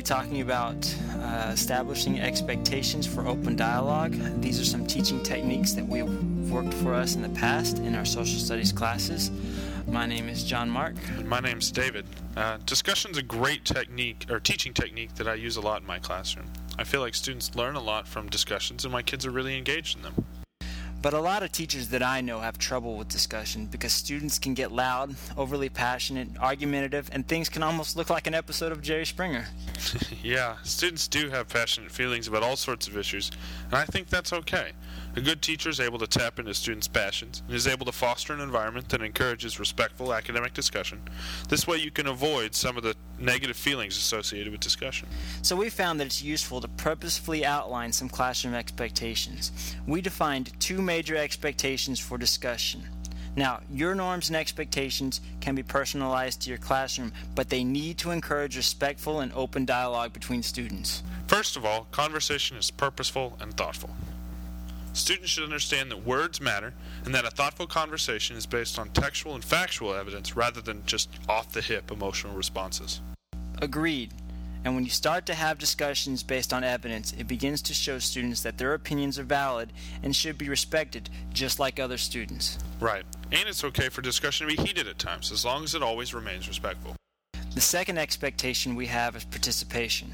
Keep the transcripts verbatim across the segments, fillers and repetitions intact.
talking about uh, establishing expectations for open dialogue. These are some teaching techniques that we've worked for us in the past in our social studies classes. My name is John Mark. And my name's David. Uh, discussion's a great technique, or teaching technique, that I use a lot in my classroom. I feel like students learn a lot from discussions, and my kids are really engaged in them. But a lot of teachers that I know have trouble with discussion because students can get loud, overly passionate, argumentative, and things can almost look like an episode of Jerry Springer. Yeah, students do have passionate feelings about all sorts of issues, and I think that's okay. A good teacher is able to tap into students' passions and is able to foster an environment that encourages respectful academic discussion. This way you can avoid some of the negative feelings associated with discussion. So we found that it's useful to purposefully outline some classroom expectations. We defined two major expectations for discussion. Now, your norms and expectations can be personalized to your classroom, but they need to encourage respectful and open dialogue between students. First of all, conversation is purposeful and thoughtful. Students should understand that words matter and that a thoughtful conversation is based on textual and factual evidence rather than just off-the-hip emotional responses. Agreed. And when you start to have discussions based on evidence, it begins to show students that their opinions are valid and should be respected just like other students. Right. And it's okay for discussion to be heated at times, as long as it always remains respectful. The second expectation we have is participation.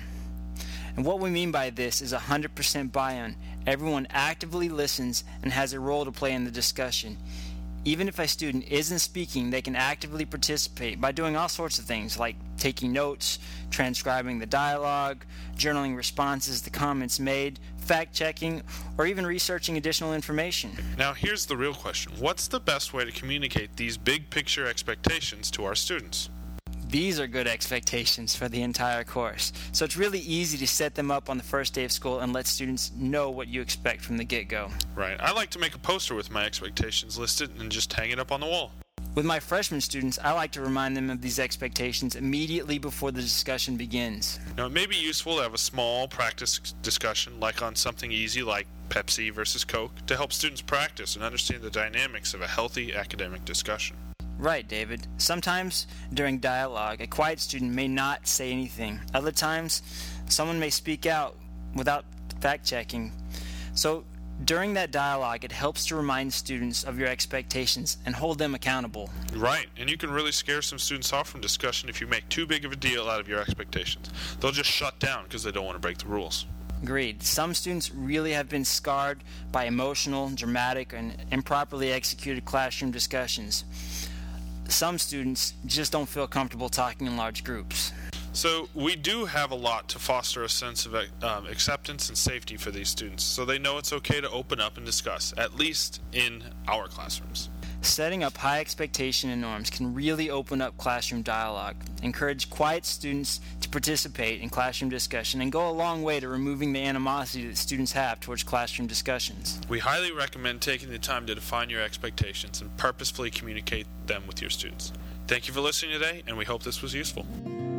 And what we mean by this is one hundred percent buy-in. Everyone actively listens and has a role to play in the discussion. Even if a student isn't speaking, they can actively participate by doing all sorts of things like taking notes, transcribing the dialogue, journaling responses to comments made, fact-checking, or even researching additional information. Now here's the real question. What's the best way to communicate these big-picture expectations to our students? These are good expectations for the entire course. So it's really easy to set them up on the first day of school and let students know what you expect from the get-go. Right. I like to make a poster with my expectations listed and just hang it up on the wall. With my freshman students, I like to remind them of these expectations immediately before the discussion begins. Now, it may be useful to have a small practice discussion, like on something easy like Pepsi versus Coke, to help students practice and understand the dynamics of a healthy academic discussion. Right, David. Sometimes during dialogue, a quiet student may not say anything. Other times, someone may speak out without fact-checking. So during that dialogue, it helps to remind students of your expectations and hold them accountable. Right, and you can really scare some students off from discussion if you make too big of a deal out of your expectations. They'll just shut down because they don't want to break the rules. Agreed. Some students really have been scarred by emotional, dramatic, and improperly executed classroom discussions. Some students just don't feel comfortable talking in large groups. So we do have a lot to foster a sense of um, acceptance and safety for these students, so they know it's okay to open up and discuss, at least in our classrooms. Setting up high expectation and norms can really open up classroom dialogue, encourage quiet students to participate in classroom discussion, and go a long way to removing the animosity that students have towards classroom discussions. We highly recommend taking the time to define your expectations and purposefully communicate them with your students. Thank you for listening today, and we hope this was useful.